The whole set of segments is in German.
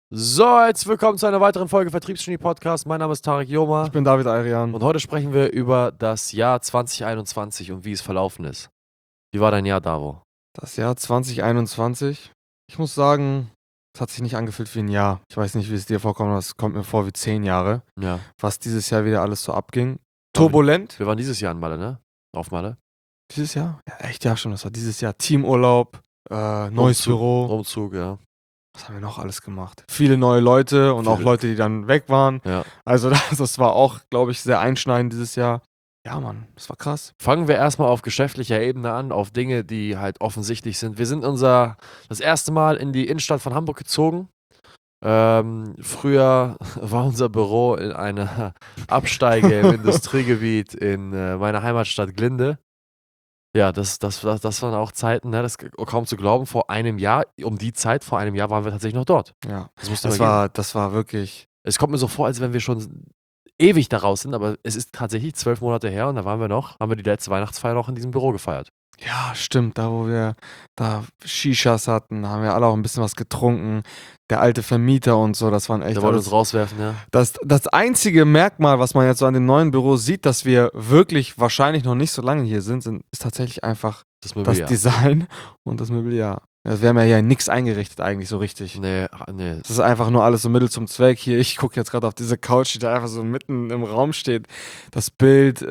So, jetzt willkommen zu einer weiteren Folge Vertriebsgenie Podcast. Mein Name ist Tarek Joma Ich bin David Ayrian. und heute sprechen wir über das Jahr 2021 und wie es verlaufen ist. Wie war dein Jahr, Davo? Das Jahr 2021, ich muss sagen, es hat sich nicht angefühlt wie ein Jahr. Ich weiß nicht, wie es dir vorkommt, aber es kommt mir vor wie 10 Jahre, Ja. was dieses Jahr wieder alles so abging. Turbulent. Wir waren dieses Jahr in Malle, ne? Auf Malle. Dieses Jahr? Ja, echt, ja, schon. Das war dieses Jahr. Teamurlaub, neues Büro. Umzug, ja. Was haben wir noch alles gemacht? Viele neue Leute und auch Leute, die dann weg waren. Ja. Also das war auch, glaube ich, sehr einschneidend dieses Jahr. Ja, Mann, das war krass. Fangen wir erstmal auf geschäftlicher Ebene an, auf Dinge, die halt offensichtlich sind. Wir sind das erste Mal in die Innenstadt von Hamburg gezogen. Früher war unser Büro in einer Absteige im Industriegebiet in meiner Heimatstadt Glinde. Ja, das waren auch Zeiten, ne? Das ist kaum zu glauben. Vor einem Jahr waren wir tatsächlich noch dort. Ja, Das musst du das mal geben. war wirklich. Es kommt mir so vor, als wenn wir schon ewig daraus sind, aber es ist tatsächlich 12 Monate her und da haben wir die letzte Weihnachtsfeier noch in diesem Büro gefeiert. Ja, stimmt, da wo wir da Shishas hatten, haben wir alle auch ein bisschen was getrunken. Der alte Vermieter und so, das waren echt Der wollte alles uns rauswerfen, ja. das einzige Merkmal, was man jetzt so an dem neuen Büro sieht, dass wir wirklich wahrscheinlich noch nicht so lange hier sind, ist tatsächlich einfach Das das Mobiliar. Design und das Mobiliar. Ja, wir haben ja hier nix eingerichtet eigentlich so richtig. Nee. Das ist einfach nur alles so Mittel zum Zweck. Hier, ich gucke jetzt gerade auf diese Couch, die da einfach so mitten im Raum steht. Das Bild,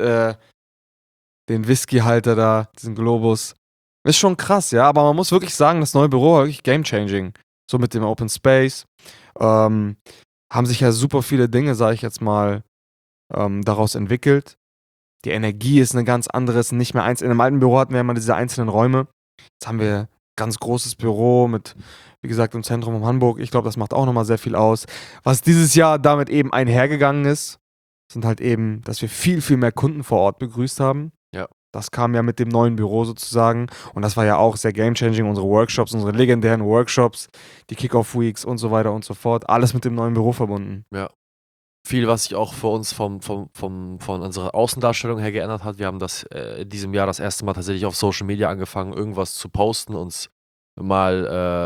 den Whiskyhalter da, diesen Globus. Ist schon krass, ja, aber man muss wirklich sagen, das neue Büro war wirklich game-changing. So mit dem Open Space. Haben sich ja super viele Dinge, sage ich jetzt mal, daraus entwickelt. Die Energie ist eine ganz andere, ist nicht mehr eins. In dem alten Büro hatten wir immer diese einzelnen Räume. Jetzt haben wir ein ganz großes Büro mit, wie gesagt, im Zentrum von Hamburg. Ich glaube, das macht auch nochmal sehr viel aus. Was dieses Jahr damit eben einhergegangen ist, sind halt eben, dass wir viel, viel mehr Kunden vor Ort begrüßt haben. Ja. Das kam ja mit dem neuen Büro sozusagen. Und das war ja auch sehr game-changing. Unsere Workshops, unsere legendären Workshops, die Kick-Off-Weeks und so weiter und so fort. Alles mit dem neuen Büro verbunden. Ja. Viel, was sich auch für uns von unserer Außendarstellung her geändert hat. Wir haben das in diesem Jahr das erste Mal tatsächlich auf Social Media angefangen, irgendwas zu posten, uns mal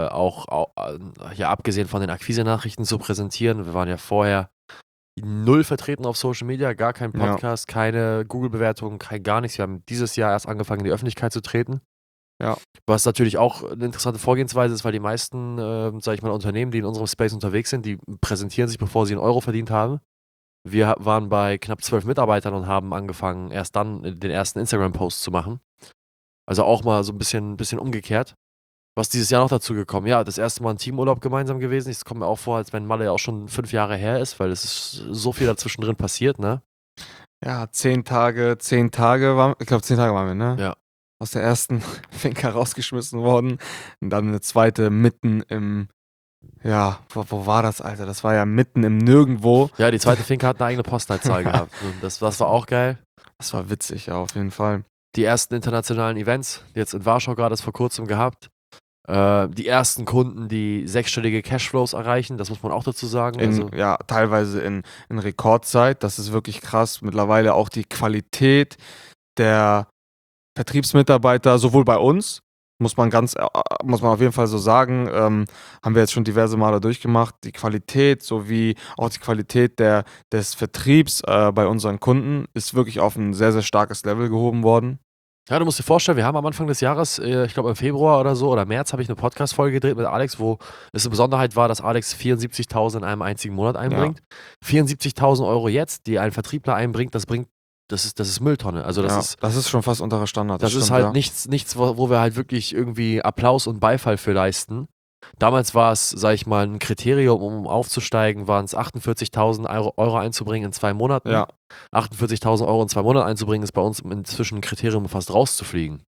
ja, abgesehen von den Akquise-Nachrichten zu präsentieren. Wir waren ja vorher null vertreten auf Social Media, gar kein Ja. Podcast, keine Google-Bewertung, gar nichts. Wir haben dieses Jahr erst angefangen, in die Öffentlichkeit zu treten. Ja. Was natürlich auch eine interessante Vorgehensweise ist, weil die meisten, sage ich mal, Unternehmen, die in unserem Space unterwegs sind, die präsentieren sich, bevor sie einen Euro verdient haben. Wir waren bei knapp 12 Mitarbeitern und haben angefangen, erst dann den ersten Instagram-Post zu machen. Also auch mal so ein bisschen umgekehrt. Was dieses Jahr noch dazu gekommen? Ja, das erste Mal ein Teamurlaub gemeinsam gewesen. Es kommt mir auch vor, als wenn Malle ja auch schon 5 Jahre her ist, weil es ist so viel dazwischen drin passiert, ne? Ja, 10 Tage waren, ich glaube 10 Tage waren wir, ne? Ja. Aus der ersten Finca rausgeschmissen worden. Und dann eine zweite mitten im, ja, wo war das, Alter? Das war ja mitten im Nirgendwo. Ja, die zweite Finca hat eine eigene Postleitzahl gehabt. Und das war auch geil. Das war witzig, ja, auf jeden Fall. Die ersten internationalen Events, jetzt in Warschau gerade vor kurzem gehabt. Die ersten Kunden, die sechsstellige Cashflows erreichen, das muss man auch dazu sagen. Ja, teilweise in Rekordzeit. Das ist wirklich krass. Mittlerweile auch die Qualität der Vertriebsmitarbeiter, sowohl bei uns, muss man auf jeden Fall so sagen, haben wir jetzt schon diverse Male durchgemacht. Die Qualität sowie auch die Qualität des Vertriebs bei unseren Kunden ist wirklich auf ein sehr, sehr starkes Level gehoben worden. Ja, du musst dir vorstellen, wir haben am Anfang des Jahres, ich glaube im Februar oder so, oder März, habe ich eine Podcast-Folge gedreht mit Alex, wo es eine Besonderheit war, dass Alex 74.000 in einem einzigen Monat einbringt. 74.000 Euro jetzt, die ein Vertriebler einbringt, das ist Mülltonne. Also das ist schon fast unterer Standard. Das stimmt, ist halt ja. nichts, wo wir halt wirklich irgendwie Applaus und Beifall für leisten. Damals war es, sag ich mal, ein Kriterium, um aufzusteigen, waren es 48.000 Euro einzubringen in 2 Monaten. Ja. 48.000 Euro in 2 Monaten einzubringen, ist bei uns inzwischen ein Kriterium, fast rauszufliegen.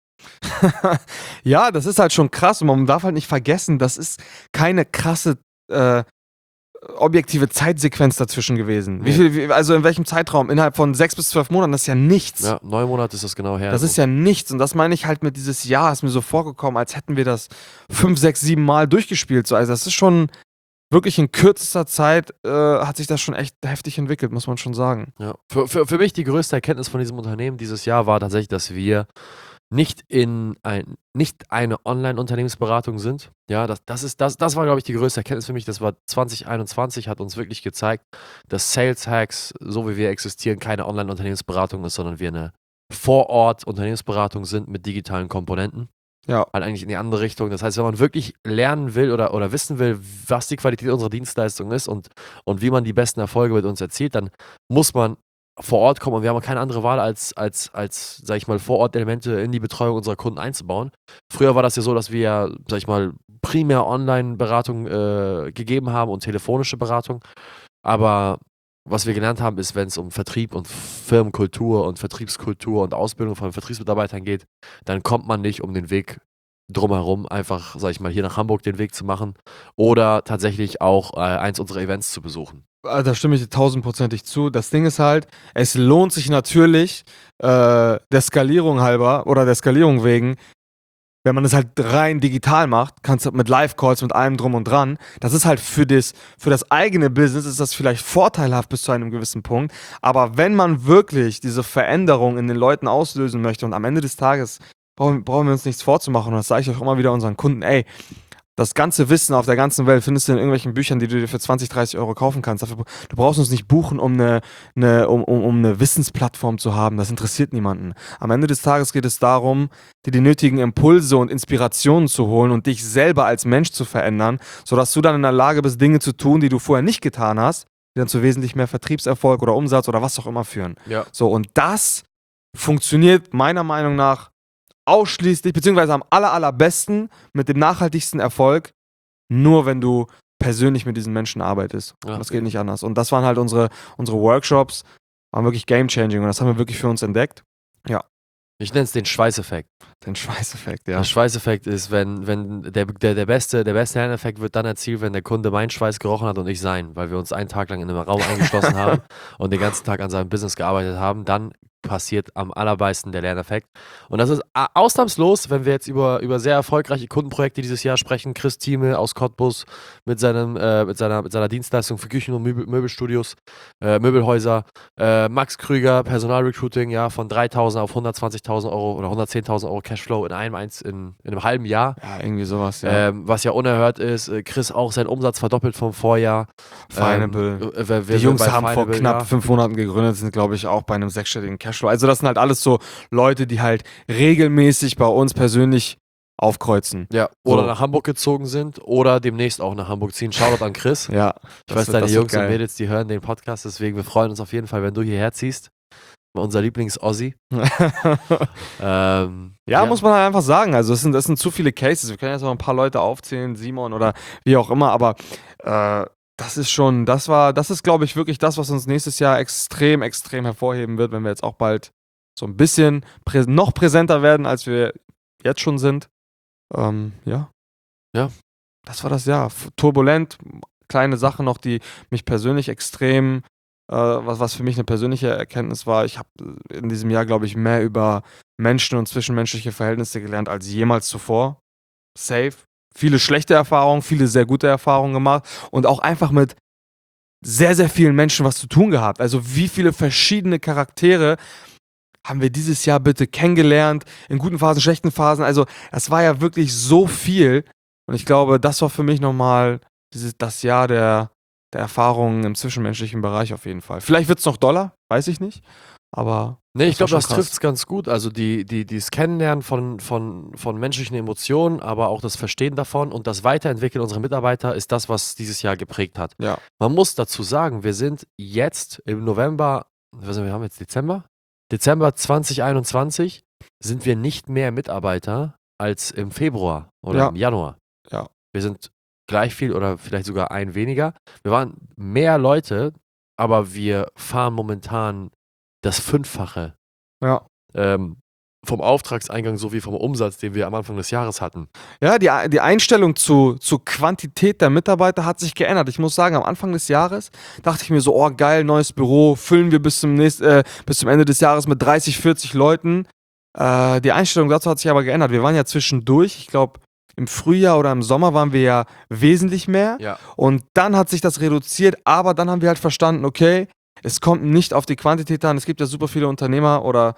Ja, das ist halt schon krass und man darf halt nicht vergessen, das ist keine krasse objektive Zeitsequenz dazwischen gewesen. Nee. Also in welchem Zeitraum? Innerhalb von 6 bis 12 Monaten, das ist ja nichts. Ja, 9 Monate ist das genau her. Das ist ja nichts und das meine ich halt mit dieses Jahr, ist mir so vorgekommen, als hätten wir das 5, 6, 7 Mal durchgespielt. So. Also das ist schon wirklich in kürzester Zeit hat sich das schon echt heftig entwickelt, muss man schon sagen. Ja. Für mich die größte Erkenntnis von diesem Unternehmen dieses Jahr war tatsächlich, dass wir nicht eine Online-Unternehmensberatung sind. Ja, das war, glaube ich, die größte Erkenntnis für mich. Das war 2021, hat uns wirklich gezeigt, dass Sales Hacks, so wie wir existieren, keine Online-Unternehmensberatung ist, sondern wir eine Vor-Ort-Unternehmensberatung sind mit digitalen Komponenten. Ja. Halt eigentlich in die andere Richtung. Das heißt, wenn man wirklich lernen will oder wissen will, was die Qualität unserer Dienstleistung ist und wie man die besten Erfolge mit uns erzielt, dann muss man vor Ort kommen und wir haben keine andere Wahl, als sag ich mal, Vor-Ort-Elemente in die Betreuung unserer Kunden einzubauen. Früher war das ja so, dass wir ja, sag ich mal, primär Online-Beratung gegeben haben und telefonische Beratung. Aber was wir gelernt haben, ist, wenn es um Vertrieb und Firmenkultur und Vertriebskultur und Ausbildung von Vertriebsmitarbeitern geht, dann kommt man nicht um den Weg drumherum, einfach, sag ich mal, hier nach Hamburg den Weg zu machen oder tatsächlich auch eins unserer Events zu besuchen. Da stimme ich dir 1000%ig zu. Das Ding ist halt, es lohnt sich natürlich der Skalierung halber oder der Skalierung wegen, wenn man es halt rein digital macht, kannst du mit Live-Calls, mit allem drum und dran, das ist halt für das eigene Business ist das vielleicht vorteilhaft bis zu einem gewissen Punkt, aber wenn man wirklich diese Veränderung in den Leuten auslösen möchte und am Ende des Tages brauchen wir uns nichts vorzumachen und das sage ich auch immer wieder unseren Kunden, ey, das ganze Wissen auf der ganzen Welt findest du in irgendwelchen Büchern, die du dir für 20, 30 Euro kaufen kannst. Du brauchst uns nicht buchen, um eine Wissensplattform zu haben. Das interessiert niemanden. Am Ende des Tages geht es darum, dir die nötigen Impulse und Inspirationen zu holen und dich selber als Mensch zu verändern, sodass du dann in der Lage bist, Dinge zu tun, die du vorher nicht getan hast, die dann zu wesentlich mehr Vertriebserfolg oder Umsatz oder was auch immer führen. Ja. So, und das funktioniert meiner Meinung nach ausschließlich, beziehungsweise am allerbesten mit dem nachhaltigsten Erfolg, nur wenn du persönlich mit diesen Menschen arbeitest. Ja, das geht nicht anders. Und das waren halt unsere Workshops, waren wirklich game-changing und das haben wir wirklich für uns entdeckt. Ja. Ich nenne es den Schweißeffekt. Den Schweißeffekt, ja. Der Schweißeffekt ist, wenn der beste Lerneffekt wird dann erzielt, wenn der Kunde meinen Schweiß gerochen hat und ich sein, weil wir uns einen Tag lang in einem Raum eingeschlossen haben und den ganzen Tag an seinem Business gearbeitet haben, dann passiert am allermeisten der Lerneffekt. Und das ist ausnahmslos, wenn wir jetzt über sehr erfolgreiche Kundenprojekte dieses Jahr sprechen. Chris Thieme aus Cottbus mit seiner Dienstleistung für Küchen- und Möbelstudios, Möbelhäuser. Max Krüger, Personalrecruiting, ja, von 3.000 auf 120.000 Euro oder 110.000 Euro Cashflow in einem halben Jahr. Ja, irgendwie sowas, ja. Was ja unerhört ist. Chris auch seinen Umsatz verdoppelt vom Vorjahr. Finable. Die Jungs haben vor knapp 5 Monaten gegründet, sind, glaube ich, auch bei einem sechsstelligen Cashflow. Also das sind halt alles so Leute, die halt regelmäßig bei uns persönlich aufkreuzen. Ja, oder nach Hamburg gezogen sind oder demnächst auch nach Hamburg ziehen. Shoutout an Chris. Ja. Ich weiß, deine Jungs und Mädels, die hören den Podcast, deswegen wir freuen uns auf jeden Fall, wenn du hierher ziehst. Unser Lieblings-Ossi. Ja, muss man halt einfach sagen. Also es sind zu viele Cases. Wir können jetzt noch ein paar Leute aufzählen, Simon oder wie auch immer, aber das ist, glaube ich, wirklich das, was uns nächstes Jahr extrem, extrem hervorheben wird, wenn wir jetzt auch bald so ein bisschen noch präsenter werden, als wir jetzt schon sind. Ja. Das war das Jahr. Turbulent, kleine Sachen noch, die mich persönlich extrem, was für mich eine persönliche Erkenntnis war. Ich habe in diesem Jahr, glaube ich, mehr über Menschen und zwischenmenschliche Verhältnisse gelernt als jemals zuvor. Safe. Viele schlechte Erfahrungen, viele sehr gute Erfahrungen gemacht und auch einfach mit sehr, sehr vielen Menschen was zu tun gehabt. Also wie viele verschiedene Charaktere haben wir dieses Jahr bitte kennengelernt, in guten Phasen, schlechten Phasen. Also das war ja wirklich so viel und ich glaube, das war für mich nochmal das Jahr der Erfahrungen im zwischenmenschlichen Bereich auf jeden Fall. Vielleicht wird es noch doller, weiß ich nicht, aber... Nee, ich glaube, das trifft es ganz gut. Also das Kennenlernen von menschlichen Emotionen, aber auch das Verstehen davon und das Weiterentwickeln unserer Mitarbeiter ist das, was dieses Jahr geprägt hat. Ja. Man muss dazu sagen, wir sind jetzt im November, wir haben jetzt Dezember 2021, sind wir nicht mehr Mitarbeiter als im Februar oder im Januar. Ja. Wir sind gleich viel oder vielleicht sogar ein weniger. Wir waren mehr Leute, aber wir fahren momentan das Fünffache vom Auftragseingang sowie vom Umsatz, den wir am Anfang des Jahres hatten. Ja, die Einstellung zur Quantität der Mitarbeiter hat sich geändert. Ich muss sagen, am Anfang des Jahres dachte ich mir so, oh geil, neues Büro, füllen wir bis zum Ende des Jahres mit 30, 40 Leuten. Die Einstellung dazu hat sich aber geändert. Wir waren ja zwischendurch, ich glaube, im Frühjahr oder im Sommer waren wir ja wesentlich mehr. Ja. Und dann hat sich das reduziert, aber dann haben wir halt verstanden, okay, es kommt nicht auf die Quantität an. Es gibt ja super viele Unternehmer oder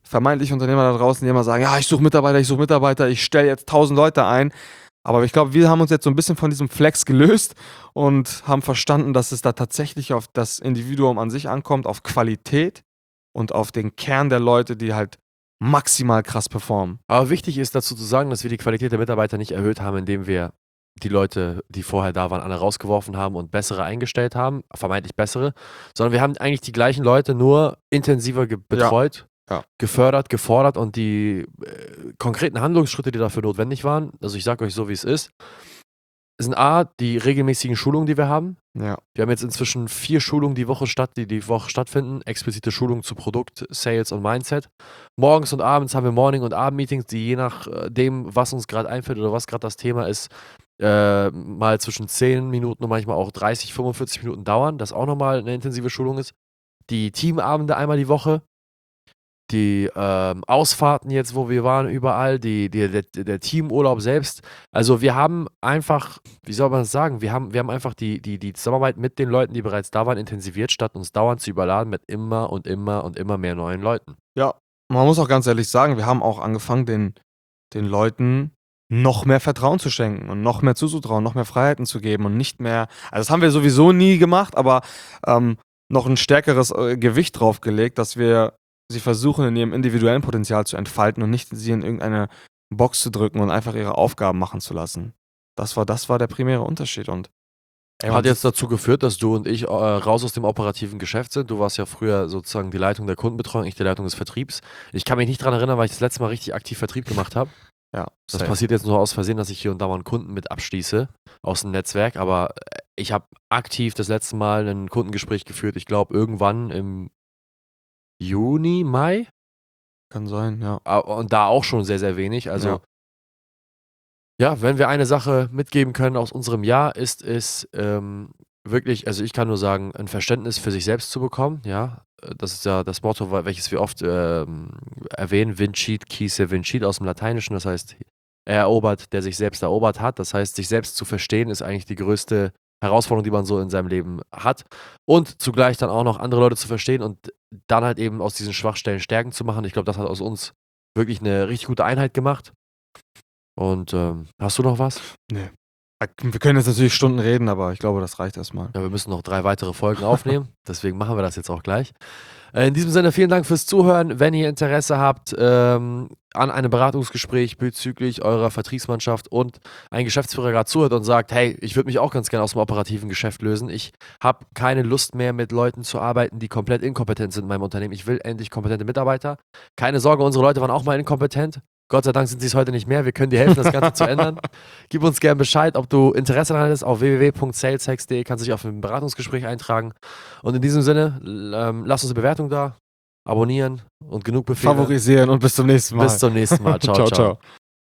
vermeintliche Unternehmer da draußen, die immer sagen, ja, ich suche Mitarbeiter, ich stelle jetzt 1000 Leute ein. Aber ich glaube, wir haben uns jetzt so ein bisschen von diesem Flex gelöst und haben verstanden, dass es da tatsächlich auf das Individuum an sich ankommt, auf Qualität und auf den Kern der Leute, die halt maximal krass performen. Aber wichtig ist dazu zu sagen, dass wir die Qualität der Mitarbeiter nicht erhöht haben, indem wir die Leute, die vorher da waren, alle rausgeworfen haben und bessere eingestellt haben, vermeintlich bessere, sondern wir haben eigentlich die gleichen Leute nur intensiver betreut, Ja. gefördert, gefordert und die konkreten Handlungsschritte, die dafür notwendig waren, also ich sage euch so, wie es ist, sind A, die regelmäßigen Schulungen, die wir haben. Ja. Wir haben jetzt inzwischen 4 Schulungen die Woche stattfinden, explizite Schulungen zu Produkt, Sales und Mindset. Morgens und abends haben wir Morning- und Abend-Meetings, die je nachdem, was uns gerade einfällt oder was gerade das Thema ist, mal zwischen 10 Minuten und manchmal auch 30, 45 Minuten dauern, das auch nochmal eine intensive Schulung ist. Die Teamabende einmal die Woche, die Ausfahrten jetzt, wo wir waren, überall, der Teamurlaub selbst. Also wir haben einfach, wie soll man das sagen, wir haben einfach die Zusammenarbeit mit den Leuten, die bereits da waren, intensiviert, statt uns dauernd zu überladen mit immer und immer und immer mehr neuen Leuten. Ja, man muss auch ganz ehrlich sagen, wir haben auch angefangen, den Leuten noch mehr Vertrauen zu schenken und noch mehr zuzutrauen, noch mehr Freiheiten zu geben und nicht mehr, also das haben wir sowieso nie gemacht, aber noch ein stärkeres Gewicht drauf gelegt, dass wir sie versuchen, in ihrem individuellen Potenzial zu entfalten und nicht sie in irgendeine Box zu drücken und einfach ihre Aufgaben machen zu lassen. Das war der primäre Unterschied. Und Hat jetzt dazu geführt, dass du und ich raus aus dem operativen Geschäft sind. Du warst ja früher sozusagen die Leitung der Kundenbetreuung, ich die Leitung des Vertriebs. Ich kann mich nicht daran erinnern, weil ich das letzte Mal richtig aktiv Vertrieb gemacht habe. Ja, Das safe. passiert jetzt nur aus Versehen, dass ich hier und da mal einen Kunden mit abschließe aus dem Netzwerk, aber ich habe aktiv das letzte Mal ein Kundengespräch geführt, ich glaube irgendwann im Juni, Mai Kann sein, ja. und da auch schon sehr, sehr wenig. Also ja, wenn wir eine Sache mitgeben können aus unserem Jahr, ist es wirklich, also ich kann nur sagen, ein Verständnis für sich selbst zu bekommen, ja. Das ist ja das Motto, welches wir oft erwähnen, Vincit, qui se vincit aus dem Lateinischen, das heißt, er erobert, der sich selbst erobert hat. Das heißt, sich selbst zu verstehen, ist eigentlich die größte Herausforderung, die man so in seinem Leben hat. Und zugleich dann auch noch andere Leute zu verstehen und dann halt eben aus diesen Schwachstellen Stärken zu machen. Ich glaube, das hat aus uns wirklich eine richtig gute Einheit gemacht. Und hast du noch was? Nee. Wir können jetzt natürlich Stunden reden, aber ich glaube, das reicht erstmal. Ja, wir müssen noch 3 weitere Folgen aufnehmen, deswegen machen wir das jetzt auch gleich. In diesem Sinne, vielen Dank fürs Zuhören. Wenn ihr Interesse habt an einem Beratungsgespräch bezüglich eurer Vertriebsmannschaft und ein Geschäftsführer gerade zuhört und sagt, hey, ich würde mich auch ganz gerne aus dem operativen Geschäft lösen. Ich habe keine Lust mehr, mit Leuten zu arbeiten, die komplett inkompetent sind in meinem Unternehmen. Ich will endlich kompetente Mitarbeiter. Keine Sorge, unsere Leute waren auch mal inkompetent. Gott sei Dank sind sie es heute nicht mehr. Wir können dir helfen, das Ganze zu ändern. Gib uns gerne Bescheid, ob du Interesse daran hast. Auf www.saleshacks.de kannst du dich auf ein Beratungsgespräch eintragen. Und in diesem Sinne, lass uns eine Bewertung da, abonnieren und genug Befehle. Favorisieren und bis zum nächsten Mal. Bis zum nächsten Mal. Ciao, ciao.